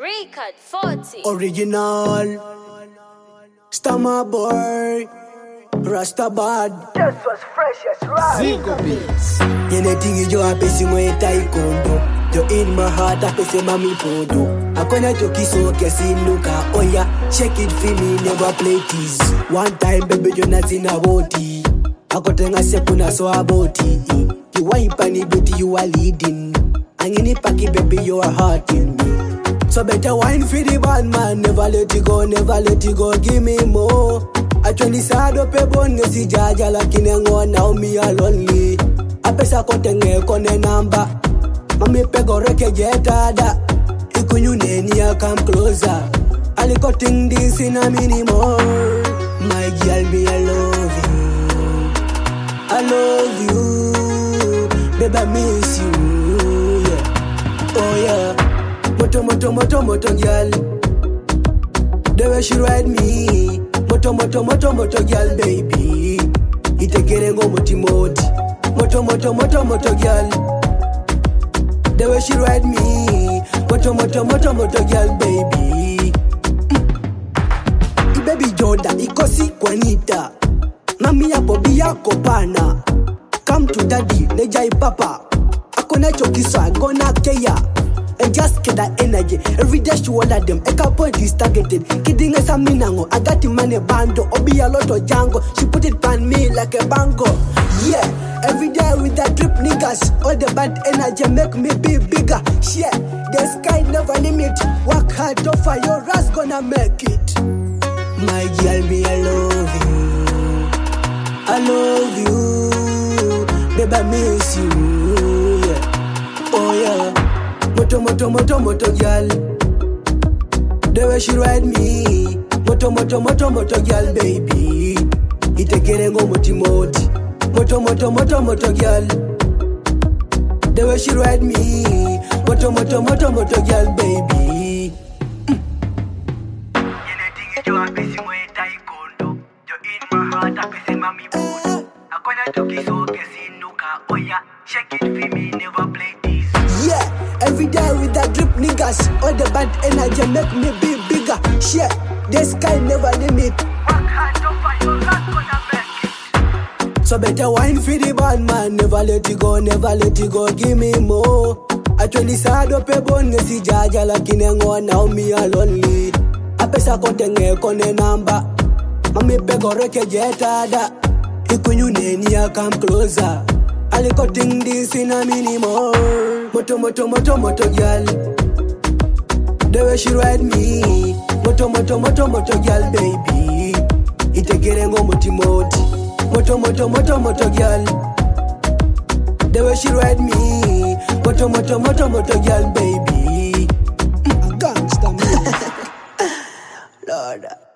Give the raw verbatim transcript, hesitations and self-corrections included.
Record forty. Original Stammer boy Rastabad. This was fresh as right. Zingo Beats. Anything you are facing with taekwondo. You're in my heart, I face mami podo. I gonna joke so kesinuka. Oh yeah, shake it for me, never play tease. One time baby you're not in a body. I got a sekuna so about it. You want pani beauty you are leading. And in the packy baby you are hurting me. So better wine for the bad man. Never let it go, never let it go, give me more. I twenty sad up a bone, si jaja lakini ngo now me are lonely. I pesa kote nge kone namba. Mami pego reke jetada. Ikunyu neni ya come closer. Aliko ting this in a minimum. My girl me I love you. I love you. Baby I miss you. Yeah. Oh yeah. Moto, moto, moto, moto, girl. The way she ride me. Moto, moto, moto, moto, girl, baby. Itekerengo moti moti. Moto, moto, moto, moto, girl. The way she ride me. Moto, moto, moto, moto, girl, baby. Mm. Baby Joda, ikosi kwanita. Mami ya bobi yako pana. Come to daddy, nejai papa. Akona chokisa, gonna keya. And just get that energy. Every day she order them. A couple is targeted. Kidding us a minango. I got the money bando. Obi a lot of Django. She put it pan me like a bango. Yeah. Every day with that drip niggas. All the bad energy make me be bigger. Yeah. The sky never limit. Work hard to for your ass gonna make it. My girl, me I love you. I love you. Baby I miss you. Yeah. Oh yeah. Moto, moto, moto, moto, girl. The way she ride me. Moto, moto, moto, moto, girl, baby. Itekerengo moti moti. Moto, moto, moto, moto, girl. The way she ride me. Moto, moto, moto, moto, girl, baby. Anything you are busy with taekwondo. You're in my heart, I face mami podo. I gonna joke so kesinuka. Oh yeah, shake it for me, never play this. Yeah. Every day with that drip niggas. All the bad energy make me be bigger. Shit, the sky never limit. Work hard to find your luck, gonna make it. So better wine for the bad man. Never let it go, never let it go, give me more. I twenty sad up a bone, si jaja lakini ngo now me are lonely. I pesa kote nge kone namba. Mami pego reke jetada. Ikunyu neni ya come closer. Aliko ting this in a minimum. Moto, moto, moto, moto, girl. The way she ride me. Moto, moto, moto, moto, girl, baby. Itekerengo moti moti. Moto, moto, moto, moto, girl. The way she ride me. Moto, moto, moto, moto, girl, baby. Mm, gangsta man. Lord.